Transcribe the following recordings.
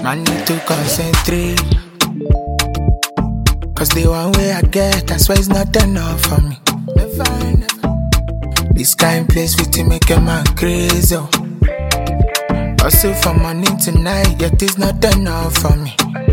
I need to concentrate. Cause the one way I get, I swear it's not enough for me. Never. This kind place with to make a man crazy. Also for money tonight, yet it's not enough for me.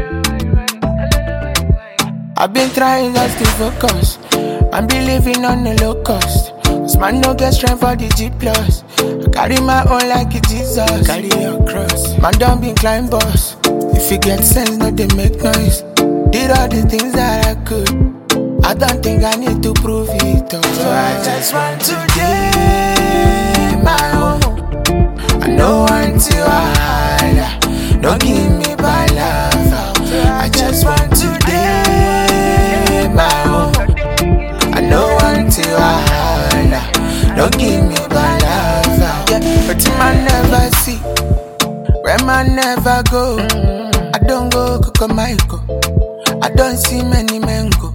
I've been trying just to focus. I'm believing on the low cost. Cause man no get strength for the G+. I carry my own like it Jesus. Carry your cross. Man don't be climb boss. If you get sense, no they make noise. Did all the things that I could. I don't think I need to prove it all. So I just want to get my own. I know until I don't give me by love. I just want to get my own. I know until I don't give me by love. Yeah, but man never see, where man never go. I don't go Kokomaiko. I don't see many men go.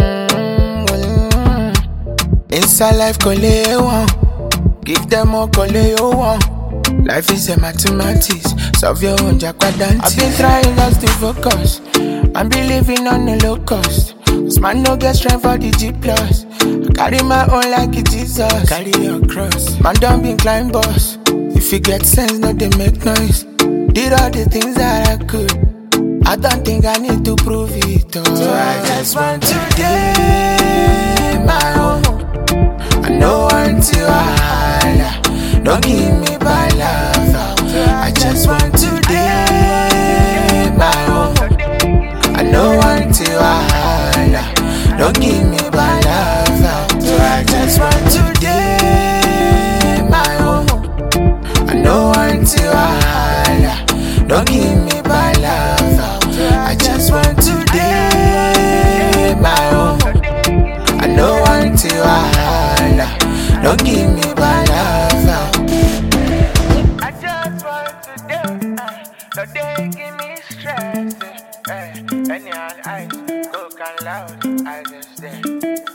Inside life, call it one. Give them all, call it one. Life is a mathematics. Solve your own jacquardante. I've been trying just to focus. I'm believing on the low cost. Cause man no get strength for the G+. I carry my own like it Jesus. Carry your cross. Man don't be climb boss. If you get sense, no they make noise. Did all the things that I could. I don't think I need to prove it all. So I just want to get my own. I know until I don't give me by love. I just want to get my own. I know until I don't give me by love. So I just want to get my own. I know until I don't give me by love. I just want to get my own. I know until I don't give me by love. I just want to do, no they give me stress. Any on ice, coke and loud, I just stay.